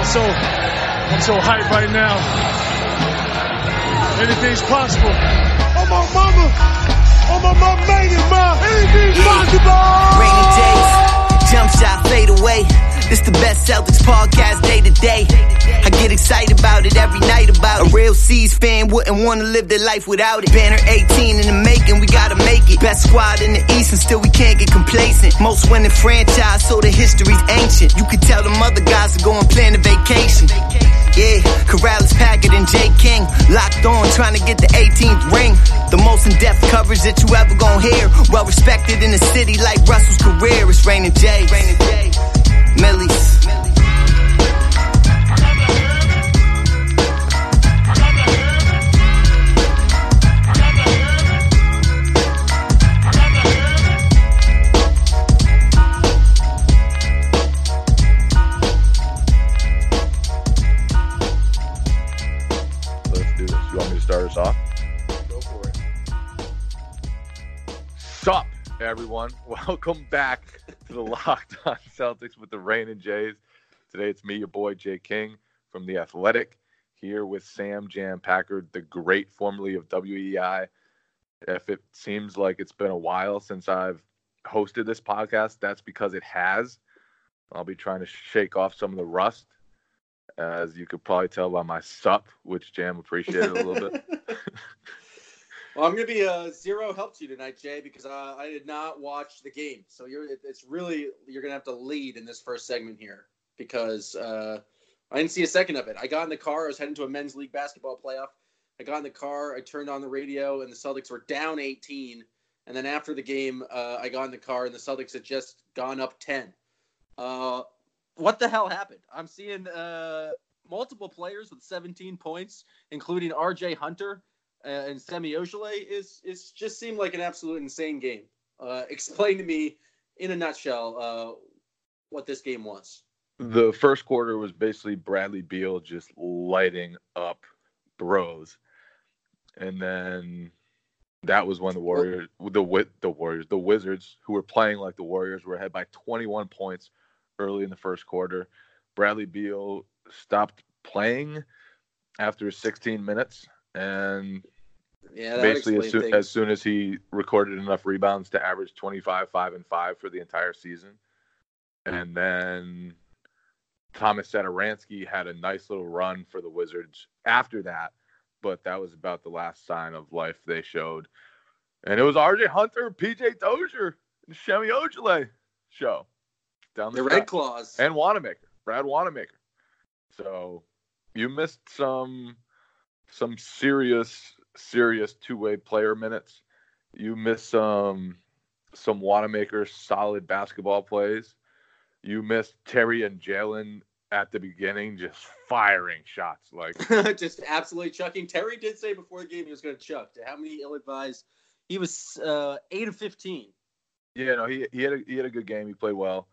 I'm so hyped right now. Anything's possible. Oh my mama made it, ma. Anything's possible. Rainy days, jump shot, fade away. This the best Celtics podcast day to day. I get excited about it every night about it. A real C's fan wouldn't want to live their life without it. Banner 18 in the making, we gotta make it. Best squad in the East and still we can't get complacent. Most winning franchise, so the history's ancient. You could tell them other guys are going plan a vacation. Yeah, Corrales, Packard, and J. King locked on, trying to get the 18th ring. The most in-depth coverage that you ever gonna hear. Well respected in the city like Russell's career. It's Rain and J. Millie's. Start us off. Go for it. Sup, everyone. Welcome back to the Locked On Celtics with the Rain and Jays. Today it's me, your boy Jay King from The Athletic, here with Sam Jam Packard, the great formerly of WEI. If it seems like it's been a while since I've hosted this podcast, that's because it has. I'll be trying to shake off some of the rust. As you could probably tell by my sup, which Jam appreciated a little bit. Well, I'm going to be zero help to you tonight, Jay, because I did not watch the game. So you're going to have to lead in this first segment here because I didn't see a second of it. I got in the car. I was heading to a men's league basketball playoff. I got in the car. I turned on the radio, and the Celtics were down 18. And then after the game, I got in the car, and the Celtics had just gone up 10. What the hell happened? I'm seeing multiple players with 17 points, including R.J. Hunter and Semi Ojeleye. Is just seemed like an absolute insane game. Explain to me, in a nutshell, what this game was. The first quarter was basically Bradley Beal just lighting up bros, and then that was when the Wizards, who were playing like the Warriors, were ahead by 21 points. Early in the first quarter. Bradley Beal stopped playing after 16 minutes, and basically as soon as he recorded enough rebounds to average 25, 5, and 5 for the entire season. And then Thomas Satoransky had a nice little run for the Wizards after that, but that was about the last sign of life they showed. And it was R.J. Hunter, P.J. Dozier, and Semi Ojeleye show. Down the Red Claws and Brad Wanamaker. So you missed some serious two-way player minutes. You missed some Wanamaker solid basketball plays. You missed Terry and Jalen at the beginning just firing shots like just absolutely chucking. Terry did say before the game he was going to chuck. To how many ill-advised? He was 8 of 15. Yeah, no, he had a good game. He played well.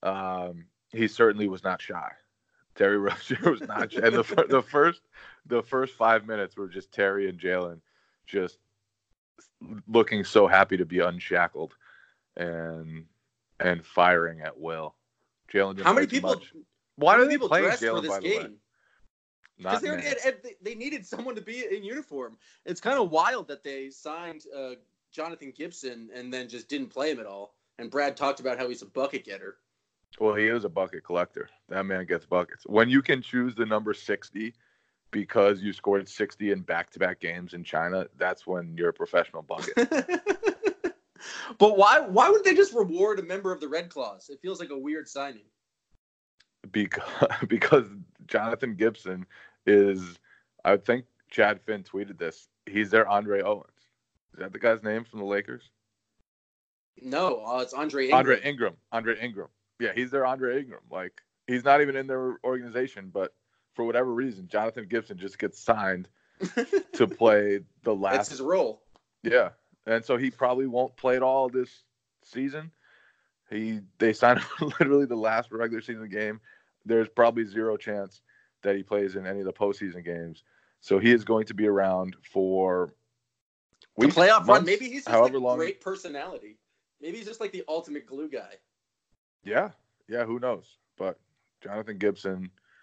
He certainly was not shy. Terry Rozier was not shy. And the first 5 minutes were just Terry and Jalen just looking so happy to be unshackled and firing at will. Jalen didn't. How many people? Much. Why do people dress Jalen, for this game? Because they needed someone to be in uniform. It's kind of wild that they signed Jonathan Gibson and then just didn't play him at all. And Brad talked about how he's a bucket getter. Well, he is a bucket collector. That man gets buckets. When you can choose the number 60 because you scored 60 in back-to-back games in China, that's when you're a professional bucket. But why wouldn't they just reward a member of the Red Claws? It feels like a weird signing. Because Jonathan Gibson is, I think Chad Finn tweeted this, he's their Andre Owens. Is that the guy's name from the Lakers? No, it's Andre Ingram. Andre Ingram. Yeah, he's their Andre Ingram. Like, he's not even in their organization, but for whatever reason, Jonathan Gibson just gets signed to play the last. That's his role. Yeah, and so he probably won't play at all this season. They signed him literally the last regular season game. There's probably zero chance that he plays in any of the postseason games. So he is going to be around for weeks, the playoff run. Maybe he's just like long. Great personality. Maybe he's just like the ultimate glue guy. Yeah, who knows? But Jonathan Gibson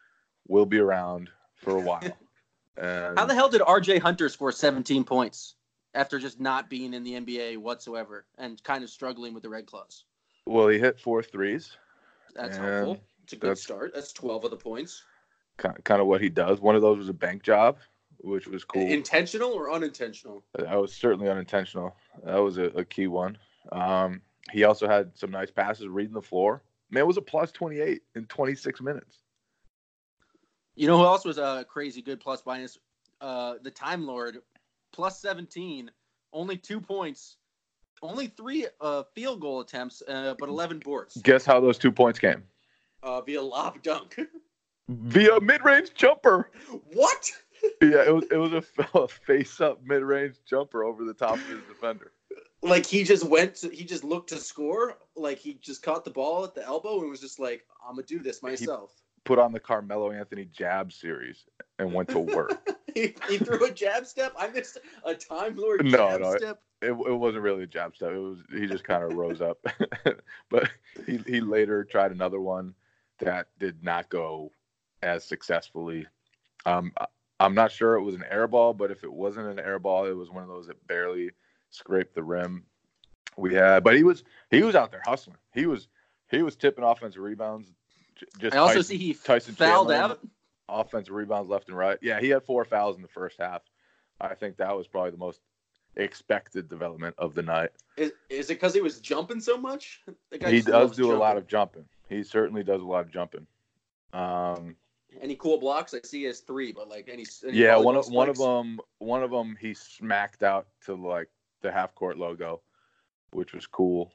will be around for a while. And How the hell did R.J. Hunter score 17 points after just not being in the NBA whatsoever and kind of struggling with the Red Claws? Well, he hit 4 threes. That's helpful. It's a good start. That's 12 of the points. Kind of what he does. One of those was a bank job, which was cool. Intentional or unintentional? That was certainly unintentional. That was a key one. He also had some nice passes reading the floor. Man, it was a plus 28 in 26 minutes. You know who else was a crazy good plus minus? The Time Lord, plus 17, only 2 points, only 3 field goal attempts, but 11 boards. Guess how those 2 points came? Via lob dunk. Via mid-range jumper. What? Yeah, it was a face-up mid-range jumper over the top of his defender. Like he just looked to score. Like he just caught the ball at the elbow and was just like, I'm gonna do this myself. Put on the Carmelo Anthony jab series and went to work. he threw a jab step. I missed a Time Lord jab step. It wasn't really a jab step. He just kind of rose up. But he later tried another one that did not go as successfully. I'm not sure it was an air ball, but if it wasn't an air ball, it was one of those that barely scraped the rim. But he was out there hustling. He was tipping offensive rebounds. I also see he fouled out. Offensive rebounds left and right. Yeah, he had 4 fouls in the first half. I think that was probably the most expected development of the night. Is it because he was jumping so much? He does do a lot of jumping. He certainly does a lot of jumping. Any cool blocks? I see he has 3, but like any yeah, one of them he smacked out to like the half court logo, which was cool.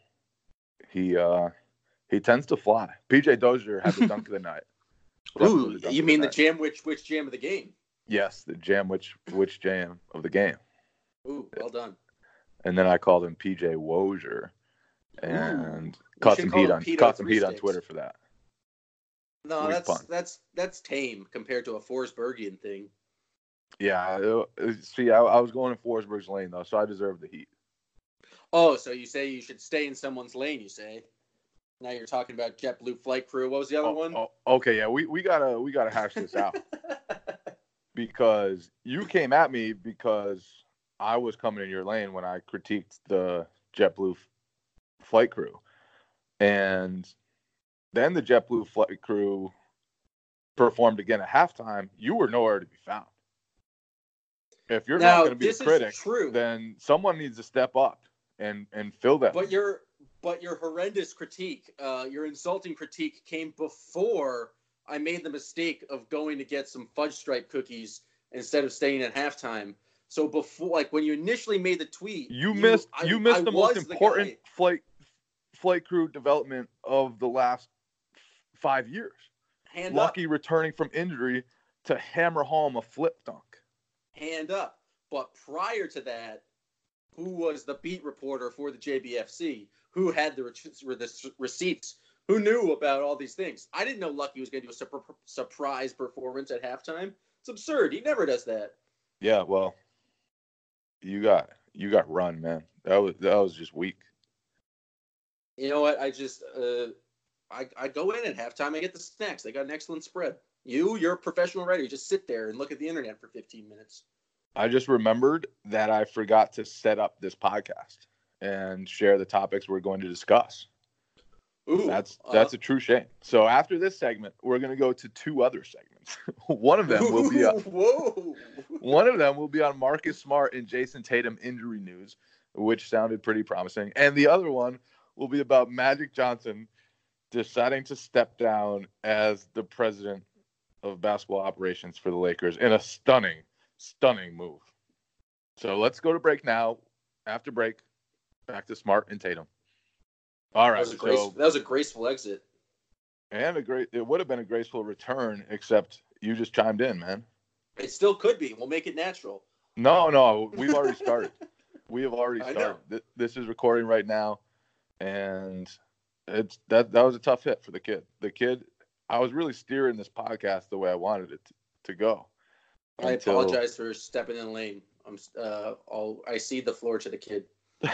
He tends to fly. PJ Dozier had the dunk of the night. Ooh, you mean the jam which jam of the game? Yes, the jam which jam of the game. Ooh, well done. And then I called him PJ Wozier and caught some heat on Twitter for that. No, that's tame compared to a Forsbergian thing. Yeah, see, I was going in Forsberg's lane though, so I deserve the heat. Oh, so you say you should stay in someone's lane? You say? Now you're talking about JetBlue Flight Crew. What was the other one? Oh, okay, yeah, we gotta hash this out because you came at me because I was coming in your lane when I critiqued the JetBlue Flight Crew, and then the JetBlue Flight Crew performed again at halftime. You were nowhere to be found. If you're not going to be the critic, then someone needs to step up and fill that. But your horrendous critique, your insulting critique came before I made the mistake of going to get some fudge stripe cookies instead of staying at halftime. So before, like when you initially made the tweet, you missed the most important flight crew development of the last 5 years. Lucky returning from injury to hammer home a flip dunk. Hand up. But prior to that, who was the beat reporter for the JBFC? Who had the receipts? Who knew about all these things? I didn't know Lucky was going to do a surprise performance at halftime. It's absurd. He never does that. Yeah, well, you got run, man. That was just weak. You know what? I just I go in at halftime. I get the snacks. They got an excellent spread. You're a professional writer. You just sit there and look at the internet for 15 minutes. I just remembered that I forgot to set up this podcast and share the topics we're going to discuss. Ooh, that's a true shame. So after this segment, we're going to go to 2 other segments. One of them will be One of them will be on Marcus Smart and Jason Tatum injury news, which sounded pretty promising, and the other one will be about Magic Johnson deciding to step down as the president of basketball operations for the Lakers in a stunning move. So let's go to break now. After break, back to Smart and Tatum. All right. That was a graceful exit. And it would have been a graceful return, except you just chimed in, man. It still could be. We'll make it natural. No, we've already started. We have already started. This is recording right now, and that was a tough hit for the kid. The kid, I was really steering this podcast the way I wanted it to go. I apologize for stepping in the lane. I cede the floor to the kid.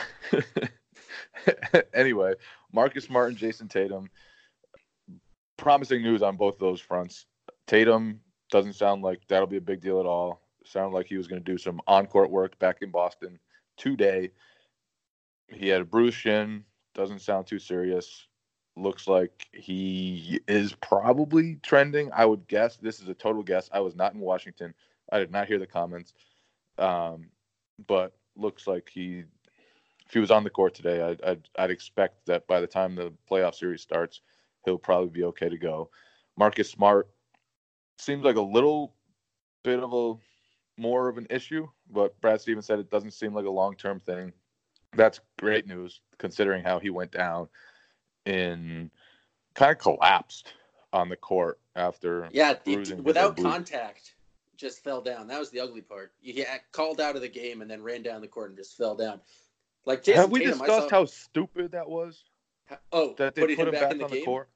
Anyway, Marcus Smart and Jason Tatum. Promising news on both those fronts. Tatum Doesn't sound like that'll be a big deal at all. Sounded like he was going to do some on-court work back in Boston today. He had a bruised shin. Doesn't sound too serious. Looks like he is probably trending. I would guess. This is a total guess. I was not in Washington. I did not hear the comments. But looks like if he was on the court today, I'd expect that by the time the playoff series starts, he'll probably be okay to go. Marcus Smart seems like a little bit of a more of an issue, but Brad Stevens said it doesn't seem like a long-term thing. That's great news considering how he went down and kind of collapsed on the court after without contact, just fell down. That was the ugly part. He called out of the game and then ran down the court and just fell down. Like Jason Have we Tatum, discussed how stupid that was? That they put him back on the court.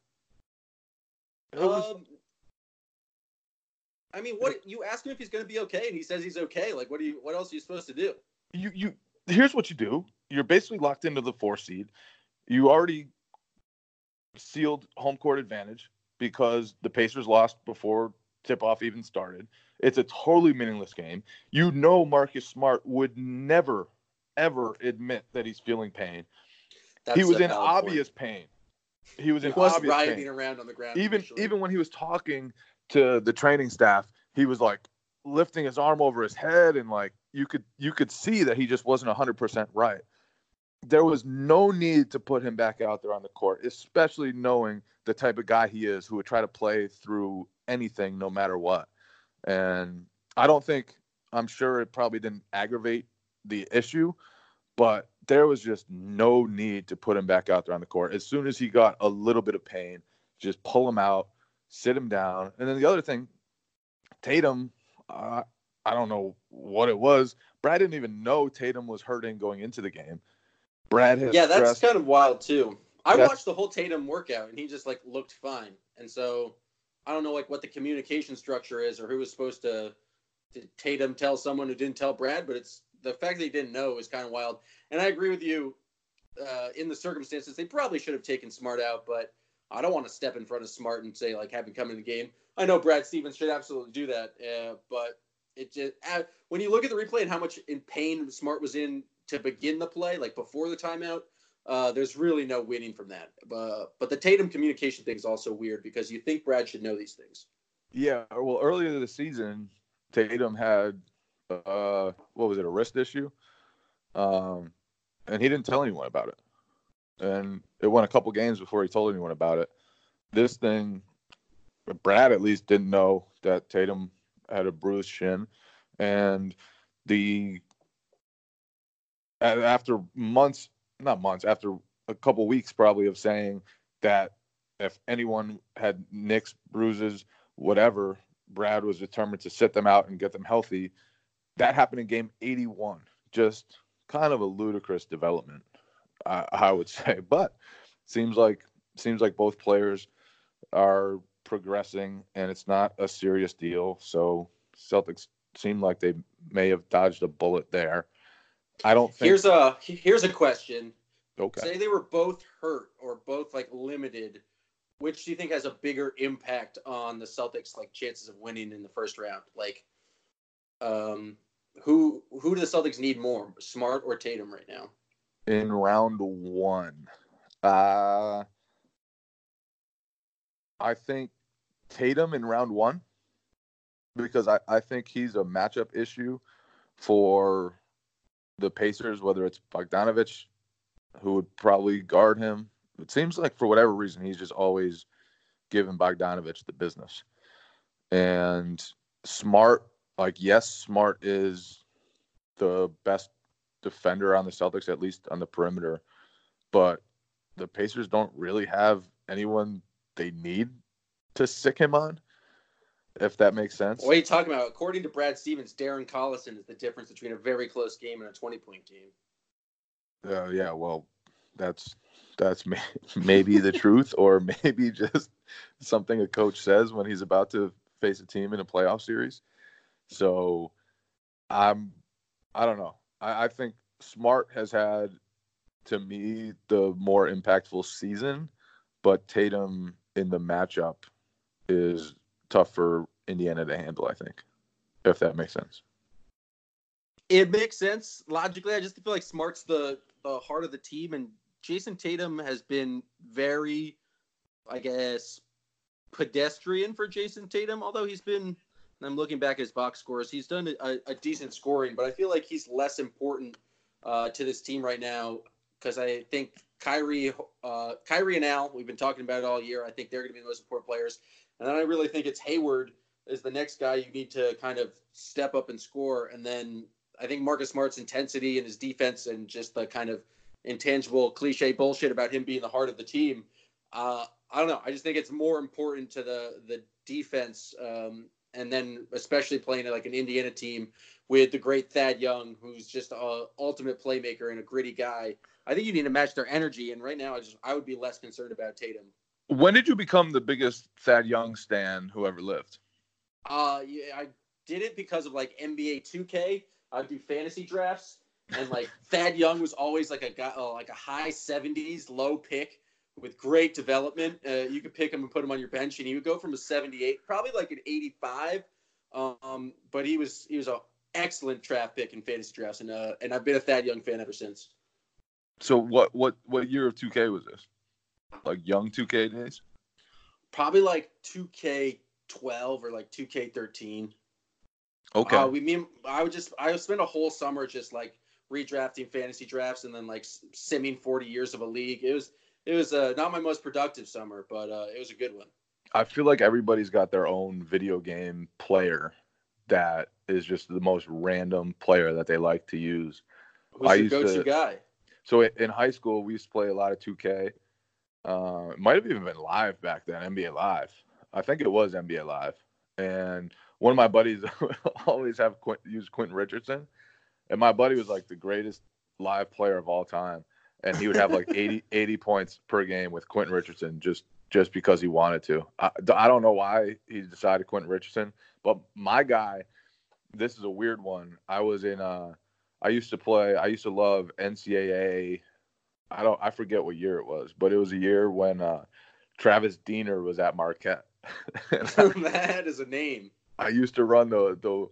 I mean, what you ask him if he's going to be okay, and he says he's okay. Like, what else are you supposed to do? Here's what you do. You're basically locked into the 4 seed. You already sealed home court advantage because the Pacers lost before tip-off even started. It's a totally meaningless game. Marcus Smart would never, ever admit that he's feeling pain. He was in obvious pain. He was writhing around on the ground. Even when he was talking to the training staff, he was like lifting his arm over his head, and like you could see that he just wasn't 100% right. There was no need to put him back out there on the court, especially knowing the type of guy he is, who would try to play through anything no matter what. And I'm sure it probably didn't aggravate the issue, but there was just no need to put him back out there on the court. As soon as he got a little bit of pain, just pull him out, sit him down. And then the other thing, Tatum, I don't know what it was. Brad didn't even know Tatum was hurting going into the game. That's kind of wild too. I watched the whole Tatum workout, and he just like looked fine. And so I don't know like what the communication structure is, or who was supposed to Tatum tell someone who didn't tell Brad. But it's the fact that he didn't know is kind of wild. And I agree with you. In the circumstances, they probably should have taken Smart out, but I don't want to step in front of Smart and say like have him come in the game. I know Brad Stevens should absolutely do that, but it just when you look at the replay and how much in pain Smart was in to begin the play, like before the timeout, there's really no winning from that. But the Tatum communication thing is also weird because you think Brad should know these things. Yeah, well, earlier this season, Tatum had a wrist issue, and he didn't tell anyone about it. And it went a couple games before he told anyone about it. This thing, Brad at least didn't know that Tatum had a bruised shin, and after a couple weeks probably of saying that if anyone had nicks, bruises, whatever, Brad was determined to sit them out and get them healthy. That happened in game 81. Just kind of a ludicrous development, I would say. But seems like both players are progressing, and it's not a serious deal. So Celtics seem like they may have dodged a bullet there. I don't think. Here's a question. Okay. Say they were both hurt or both like limited. Which do you think has a bigger impact on the Celtics' like chances of winning in the first round? Like, who do the Celtics need more, Smart or Tatum right now? In round 1, I think Tatum in round 1, because I think he's a matchup issue for the Pacers, whether it's Bogdanovich, who would probably guard him. It seems like for whatever reason, he's just always giving Bogdanovich the business. And Smart, Smart is the best defender on the Celtics, at least on the perimeter. But the Pacers don't really have anyone they need to sick him on, if that makes sense. What are you talking about? According to Brad Stevens, Darren Collison is the difference between a very close game and a 20-point game. Yeah, well, that's maybe the truth, or maybe just something a coach says when he's about to face a team in a playoff series. So I don't know. I think Smart has had, to me, the more impactful season, but Tatum in the matchup is tougher Indiana to handle, I think, if that makes sense. It makes sense logically. I just feel like Smart's the heart of the team, and Jason Tatum has been very, I guess, pedestrian for Jason Tatum, although he's been, I'm looking back at his box scores, he's done a decent scoring, but I feel like he's less important to this team right now because I think Kyrie and Al, we've been talking about it all year. I think they're going to be the most important players. And then I really think it's Hayward is the next guy you need to kind of step up and score. And then I think Marcus Smart's intensity and his defense and just the kind of intangible cliche bullshit about him being the heart of the team. I don't know. I just think it's more important to the defense. And then especially playing like an Indiana team with the great Thad Young, who's just an ultimate playmaker and a gritty guy. I think you need to match their energy. And right now, I would be less concerned about Tatum. When did you become the biggest Thad Young stan who ever lived? Yeah, I did it because of like NBA 2K. I'd do fantasy drafts, and like Thad Young was always like a guy, like a high 70s, low pick with great development. You could pick him and put him on your bench, and he would go from a 78, probably like an 85. But he was an excellent draft pick in fantasy drafts, and I've been a Thad Young fan ever since. So what year of 2K was this? Like young 2K days? Probably like 2K12 or like 2K13. Okay. I would spend a whole summer just like redrafting fantasy drafts and then like simming 40 years of a league. It was not my most productive summer, but it was a good one. I feel like everybody's got their own video game player that is just the most random player that they like to use. Who's your go-to guy? So in high school, we used to play a lot of 2K. It might have even been live back then, NBA Live. I think it was NBA Live. And one of my buddies always use Quentin Richardson. And my buddy was like the greatest live player of all time. And he would have like 80 points per game with Quentin Richardson just because he wanted to. I don't know why he decided Quentin Richardson. But my guy, this is a weird one. I used to love NCAA. I forget what year it was, but it was a year when Travis Diener was at Marquette. That is a name. I used to run the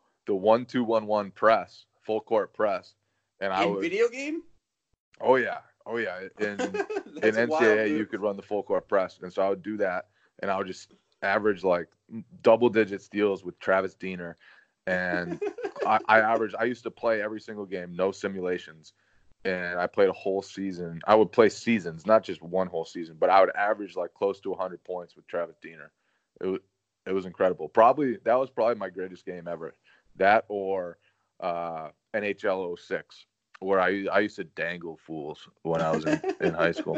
1-2-1-1 press, full court press, and video game. Oh yeah. In NCAA, you could run the full court press, and so I would do that, and I would just average like double-digit steals with Travis Diener, and I used to play every single game, no simulations. And I played a whole season. I would play seasons, not just one whole season, but I would average like close to 100 points with Travis Diener. It was incredible. That was probably my greatest game ever. That or NHL 06, where I used to dangle fools when I was in high school.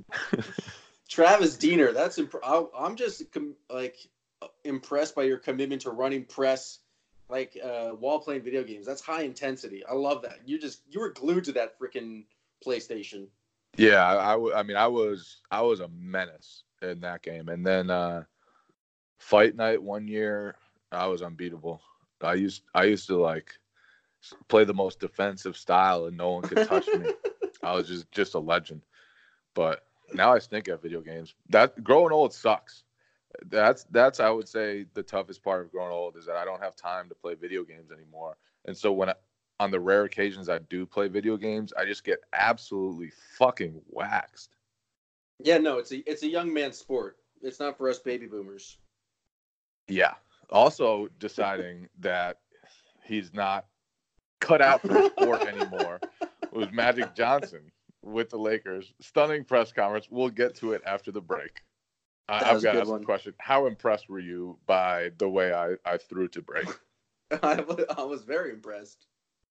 Travis Diener, I'm just impressed by your commitment to running press. While playing video games. That's high intensity. I love that. You were glued to that freaking PlayStation. Yeah, I was a menace in that game. And then fight night one year, I was unbeatable. I used to like play the most defensive style and no one could touch me. I was just a legend. But now I stink at video games. That growing old sucks. That's I would say the toughest part of growing old is that I don't have time to play video games anymore. And so on the rare occasions I do play video games, I just get absolutely fucking waxed. Yeah, no, it's a young man's sport. It's not for us baby boomers. Yeah. Also deciding that he's not cut out for the sport anymore was Magic Johnson with the Lakers. Stunning press conference. We'll get to it after the break. I've got to ask a question. How impressed were you by the way I threw to break? I was very impressed.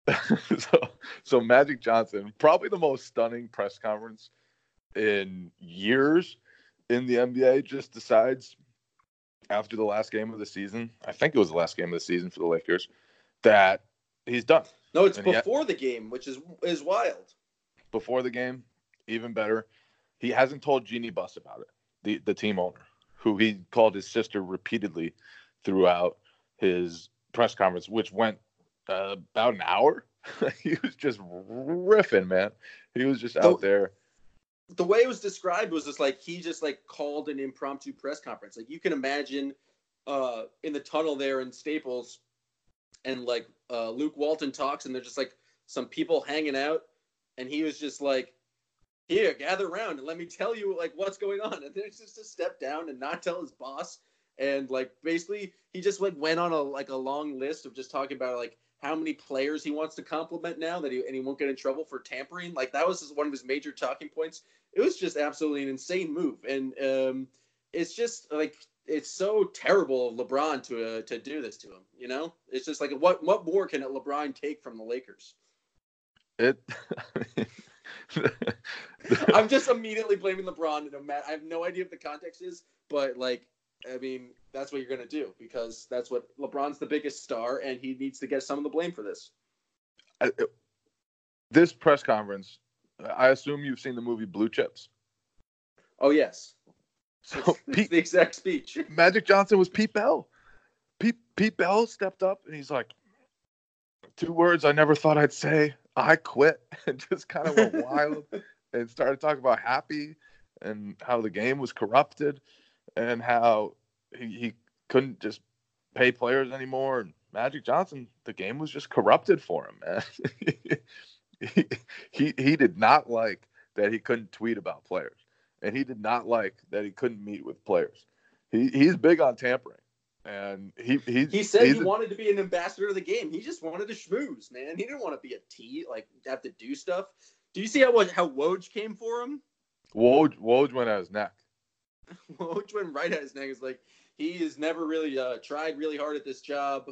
So Magic Johnson, probably the most stunning press conference in years in the NBA, just decides after the last game of the season, I think it was the last game of the season for the Lakers, that he's done. No, it's before the game, which is wild. Before the game, even better. He hasn't told Jeannie Buss about it. The team owner, who he called his sister repeatedly throughout his press conference, which went about an hour. He was just riffing, man. He was just out there. The way it was described was just like he just like called an impromptu press conference. Like you can imagine in the tunnel there in Staples, and like Luke Walton talks, and they're just like some people hanging out, and he was just like, "Here, gather around and let me tell you like what's going on." And there's just to step down and not tell his boss, and like basically he just like went on a long list of just talking about like how many players he wants to compliment now that he won't get in trouble for tampering. Like that was one of his major talking points. It was just absolutely an insane move, and it's just like it's so terrible of LeBron to do this to him. You know, it's just like what more can LeBron take from the Lakers? I'm just immediately blaming LeBron. I have no idea what the context is, but like, I mean, that's what you're going to do because that's what LeBron's the biggest star and he needs to get some of the blame for this. This press conference, I assume you've seen the movie Blue Chips. Oh, yes. So it's the exact speech. Magic Johnson was Pete Bell. Pete Bell stepped up and he's like, 2 words I never thought I'd say. I quit, and just kind of went wild and started talking about Happy and how the game was corrupted and how he couldn't just pay players anymore. And Magic Johnson, the game was just corrupted for him, man. he did not like that he couldn't tweet about players, and he did not like that he couldn't meet with players. He's big on tampering. And he said he wanted to be an ambassador of the game. He just wanted to schmooze, man. He didn't want to be a T, like have to do stuff. Do you see how Woj came for him? Woj went at his neck. Woj went right at his neck. It's like he has never really tried really hard at this job.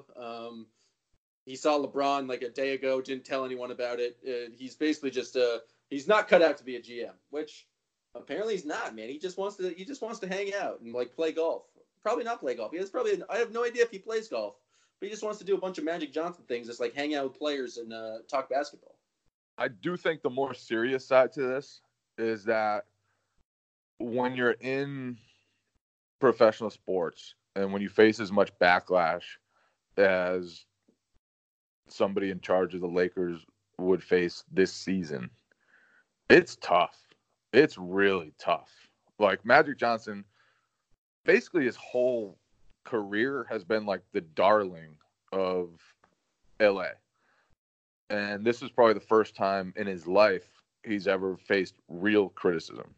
He saw LeBron like a day ago, didn't tell anyone about it. He's basically just he's not cut out to be a GM, which apparently he's not, man. He just wants to hang out and like play golf. Probably not play golf. I have no idea if he plays golf, but he just wants to do a bunch of Magic Johnson things, just like hang out with players and talk basketball. I do think the more serious side to this is that when you're in professional sports and when you face as much backlash as somebody in charge of the Lakers would face this season, it's tough. It's really tough. Like Magic Johnson, basically his whole career has been like the darling of LA. And this is probably the first time in his life he's ever faced real criticism.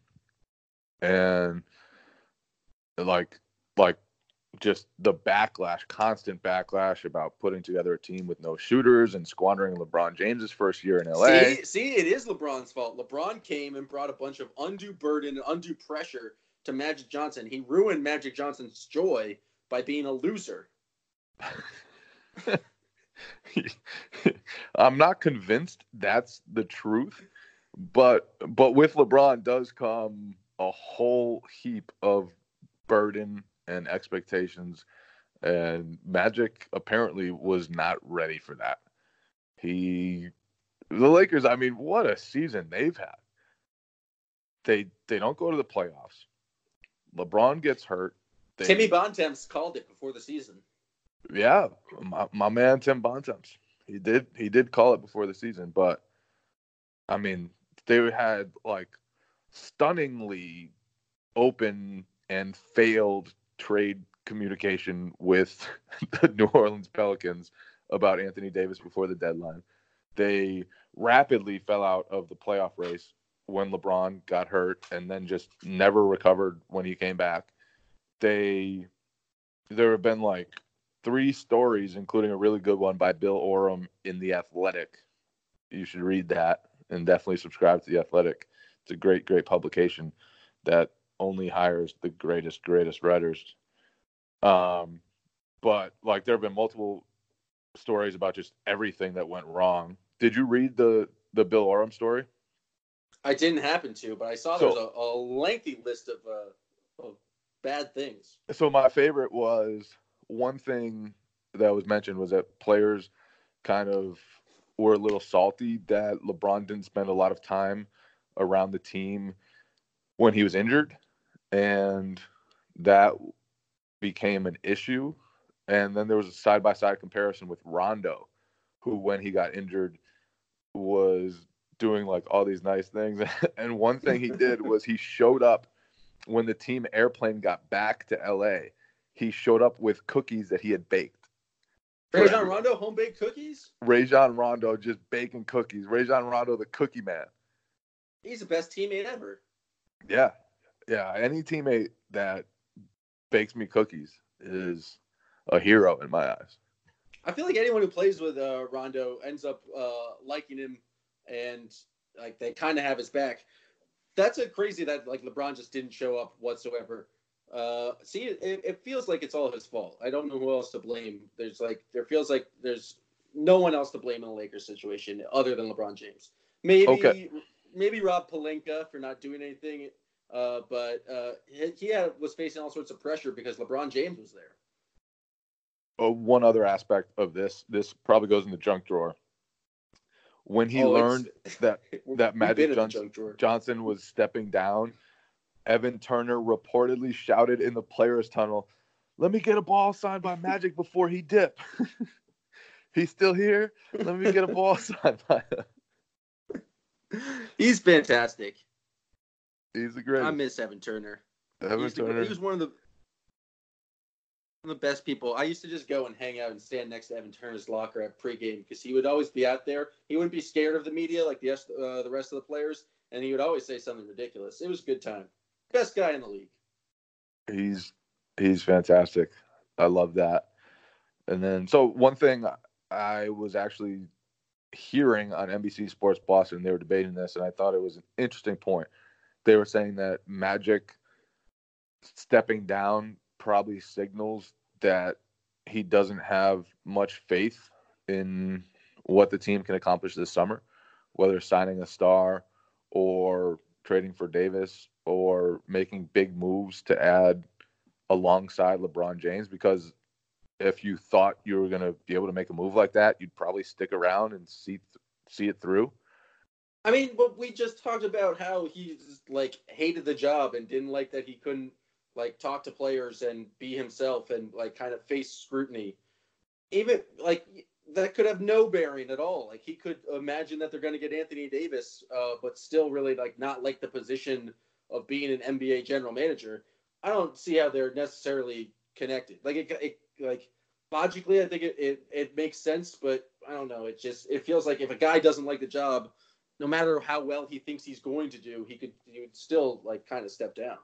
And like just the backlash, constant backlash about putting together a team with no shooters and squandering LeBron James's first year in LA. See, it is LeBron's fault. LeBron came and brought a bunch of undue burden and undue pressure to Magic Johnson. He ruined Magic Johnson's joy by being a loser. I'm not convinced that's the truth, but with LeBron does come a whole heap of burden and expectations, and Magic apparently was not ready for that. The Lakers, I mean, what a season they've had. They don't go to the playoffs. LeBron gets hurt. Timmy Bontemps called it before the season. Yeah, my man Tim Bontemps. He did call it before the season, but I mean, they had like stunningly open and failed trade communication with the New Orleans Pelicans about Anthony Davis before the deadline. They rapidly fell out of the playoff race when LeBron got hurt and then just never recovered when he came back. There have been like 3 stories, including a really good one by Bill Oram in The Athletic. You should read that and definitely subscribe to The Athletic. It's a great, great publication that only hires the greatest writers. But like there have been multiple stories about just everything that went wrong. Did you read the Bill Oram story? I didn't happen to, but I saw there was a lengthy list of bad things. So my favorite was one thing that was mentioned was that players kind of were a little salty that LeBron didn't spend a lot of time around the team when he was injured, and that became an issue. And then there was a side-by-side comparison with Rondo, who when he got injured was doing like all these nice things. And one thing he did was he showed up when the team airplane got back to LA. he showed up with cookies that he had baked. Rajon Rondo, home-baked cookies? Rajon Rondo just baking cookies. Rajon Rondo, the cookie man. He's the best teammate ever. Yeah. Yeah. Any teammate that bakes me cookies is a hero in my eyes. I feel like anyone who plays with Rondo ends up liking him, and like they kind of have his back. That's crazy that like LeBron just didn't show up whatsoever. It feels like it's all his fault. I don't know who else to blame. There feels like there's no one else to blame in the Lakers situation other than LeBron James. Maybe Rob Pelinka for not doing anything, but he was facing all sorts of pressure because LeBron James was there. One other aspect of this probably goes in the junk drawer. When he learned that Magic Johnson was stepping down, Evan Turner reportedly shouted in the players' tunnel, "Let me get a ball signed by Magic before he dip." He's still here. Let me get a ball signed by him. He's fantastic. He's the greatest. I miss Evan Turner. He was one of the best people. I used to just go and hang out and stand next to Evan Turner's locker at pregame because he would always be out there. He wouldn't be scared of the media like the rest of the players, and he would always say something ridiculous. It was a good time. Best guy in the league. He's fantastic. I love that. And then, so one thing I was actually hearing on NBC Sports Boston, they were debating this, and I thought it was an interesting point. They were saying that Magic stepping down probably signals that he doesn't have much faith in what the team can accomplish this summer, whether signing a star or trading for Davis or making big moves to add alongside LeBron James, because if you thought you were going to be able to make a move like that, you'd probably stick around and see it through. I mean, but we just talked about how he like hated the job and didn't like that he couldn't like talk to players and be himself and like kind of face scrutiny. Even like that could have no bearing at all. Like he could imagine that they're going to get Anthony Davis, but still really like not like the position of being an NBA general manager. I don't see how they're necessarily connected. Like it like logically, I think it makes sense, but I don't know. It feels like if a guy doesn't like the job, no matter how well he thinks he's going to do, he would still like kind of step down.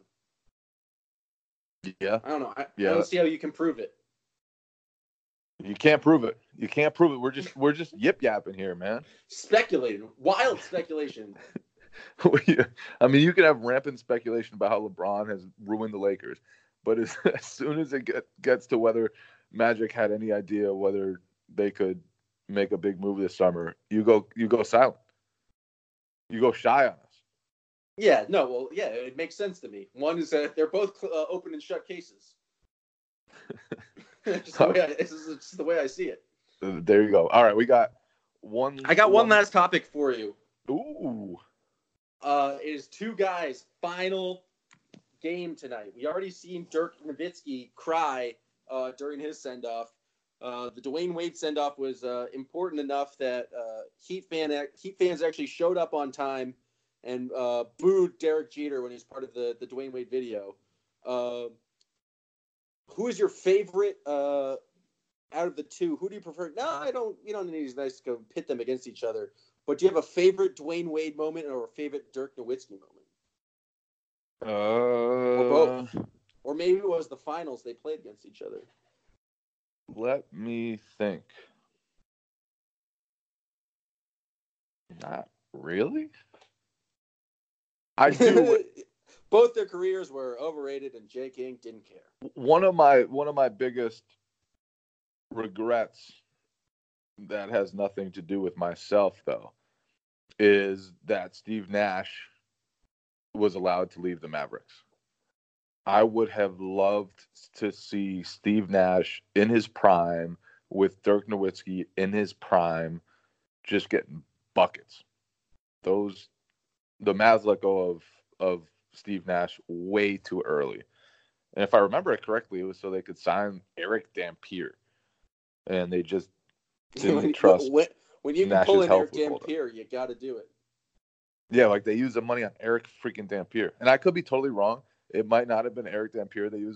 Yeah. I don't know. I don't see how you can prove it. You can't prove it. We're just yip yapping here, man. Speculating. Wild speculation. I mean, you can have rampant speculation about how LeBron has ruined the Lakers, but as soon as it gets to whether Magic had any idea whether they could make a big move this summer, you go silent. You go shy on us. Yeah, no, well, yeah, it makes sense to me. One is that they're both open and shut cases. It's just the way I see it. There you go. All right, we got one. I got one last topic for you. Ooh. It is two guys' final game tonight. We already seen Dirk Nowitzki cry during his send-off. The Dwayne Wade send-off was important enough that Heat fans actually showed up on time and booed Derek Jeter when he's part of the Dwayne Wade video. Who is your favorite out of the two? Who do you prefer? No, you don't need these nice to go pit them against each other. But do you have a favorite Dwayne Wade moment or a favorite Dirk Nowitzki moment? Or both. Or maybe it was the finals they played against each other. Let me think. Not really. I do. Both their careers were overrated, and Jay King didn't care. One of my biggest regrets that has nothing to do with myself, though, is that Steve Nash was allowed to leave the Mavericks. I would have loved to see Steve Nash in his prime with Dirk Nowitzki in his prime, just getting buckets. The Mavs let go of Steve Nash way too early. And if I remember it correctly, it was so they could sign Eric Dampier. And they just didn't trust when you can pull in Eric Dampier, you got to do it. Yeah, like they used the money on Eric freaking Dampier. And I could be totally wrong. It might not have been Eric Dampier they used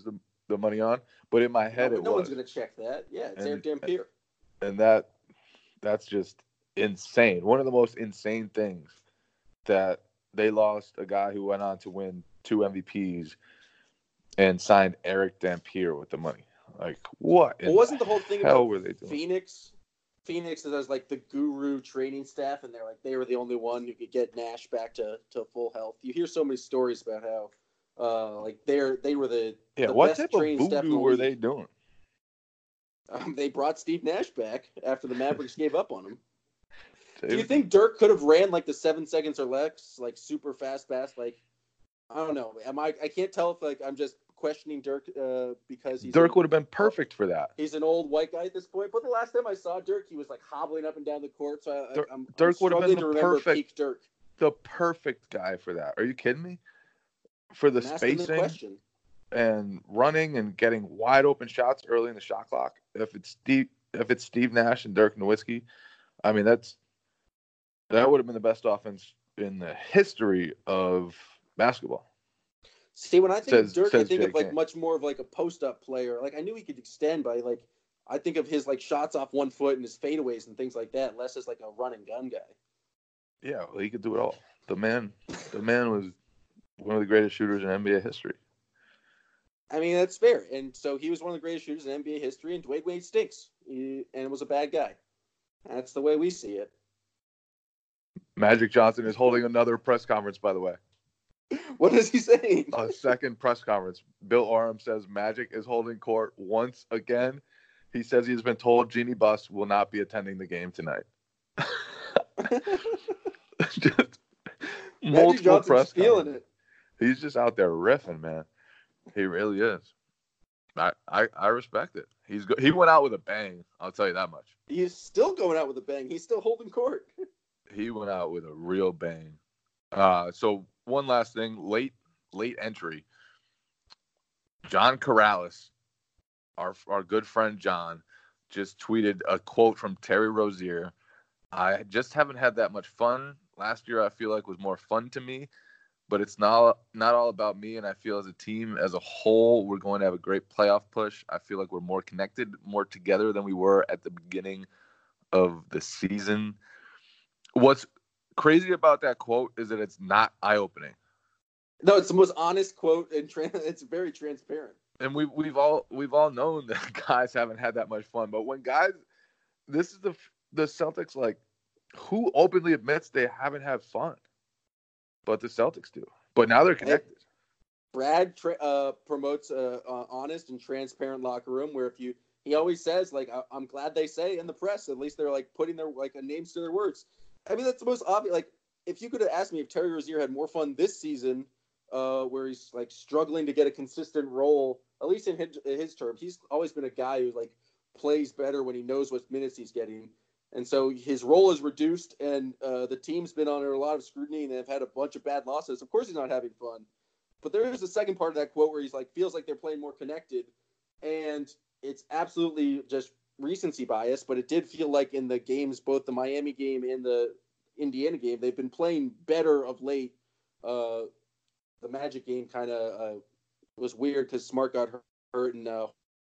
the money on. But in my head, no one's going to check that. Yeah, it's Eric Dampier. And that's just insane. One of the most insane things that they lost a guy who went on to win 2 MVPs and signed Eric Dampier with the money. Like, what? Well, wasn't the whole thing about were they doing? Phoenix is like the guru training staff, and they were the only one who could get Nash back to full health. You hear so many stories about how like they were the what best type of training staff voodoo were they doing? They brought Steve Nash back after the Mavericks gave up on him. Dude. Do you think Dirk could have ran like the 7 seconds or less, like super fast? Like, I don't know. I can't tell if like I'm just questioning Dirk because Dirk would have been perfect for that. He's an old white guy at this point. But the last time I saw Dirk, he was like hobbling up and down the court. So Dirk would have been the perfect guy for that. Are you kidding me? For the spacing and running and getting wide open shots early in the shot clock. If it's Steve Nash and Dirk Nowitzki, I mean that would have been the best offense in the history of basketball. See, when I think of Dirk, I think of like much more of like a post-up player. Like I knew he could extend, but like I think of his like shots off 1 foot and his fadeaways and things like that, less as like a run and gun guy. Yeah, well, he could do it all. The man was one of the greatest shooters in NBA history. I mean, that's fair. And so he was one of the greatest shooters in NBA history, and Dwayne Wade stinks. And was a bad guy. That's the way we see it. Magic Johnson is holding another press conference, by the way. What is he saying? A second press conference. Bill Oram says Magic is holding court once again. He says he's been told Jeannie Buss will not be attending the game tonight. Just multiple press feeling it. He's just out there riffing, man. He really is. I respect it. He went out with a bang. I'll tell you that much. He's still going out with a bang. He's still holding court. He went out with a real bang. So one last thing, late entry. John Corrales, our good friend John, just tweeted a quote from Terry Rozier. I just haven't had that much fun. Last year I feel like was more fun to me, but it's not all about me, and I feel as a team as a whole we're going to have a great playoff push. I feel like we're more connected, more together than we were at the beginning of the season. What's crazy about that quote is that it's not eye-opening. No, it's the most honest quote, and it's very transparent. And we've all known that guys haven't had that much fun, but when guys, this is the Celtics, like, who openly admits they haven't had fun? But the Celtics do. But now they're connected. Brad promotes an honest and transparent locker room where he always says, like, I'm glad they say in the press, at least they're like putting their like names to their words. I mean, that's the most obvious. Like, if you could have asked me if Terry Rozier had more fun this season, where he's like struggling to get a consistent role, at least in his terms, he's always been a guy who like plays better when he knows what minutes he's getting. And so his role is reduced, and the team's been under a lot of scrutiny, and they've had a bunch of bad losses. Of course he's not having fun. But there is a second part of that quote where he's like, feels like they're playing more connected. And it's absolutely just recency bias, but it did feel like in the games, both the Miami game and the Indiana game, they've been playing better of late. The Magic game kind of was weird because Smart got hurt and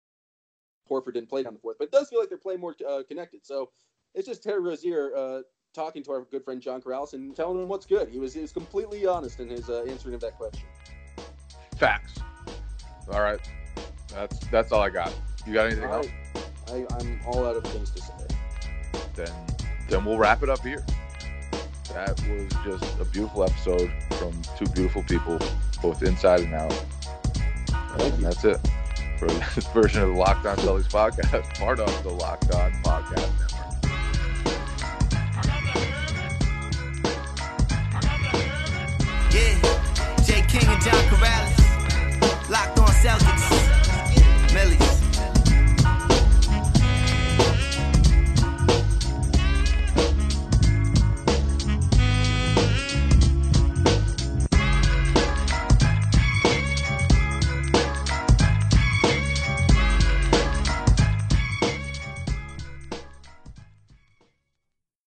Horford didn't play down the fourth. But it does feel like they're playing more connected. So it's just Terry Rozier talking to our good friend John Corrales and telling him what's good. He was completely honest in his answering of that question. Facts. All right. That's all I got. You got anything else? I'm all out of things to say. Then we'll wrap it up here. That was just a beautiful episode from two beautiful people, both inside and out. And that's it for this version of the Locked On Celtics podcast, part of the Locked On Podcast Network. Yeah, Jay King and John Corrales.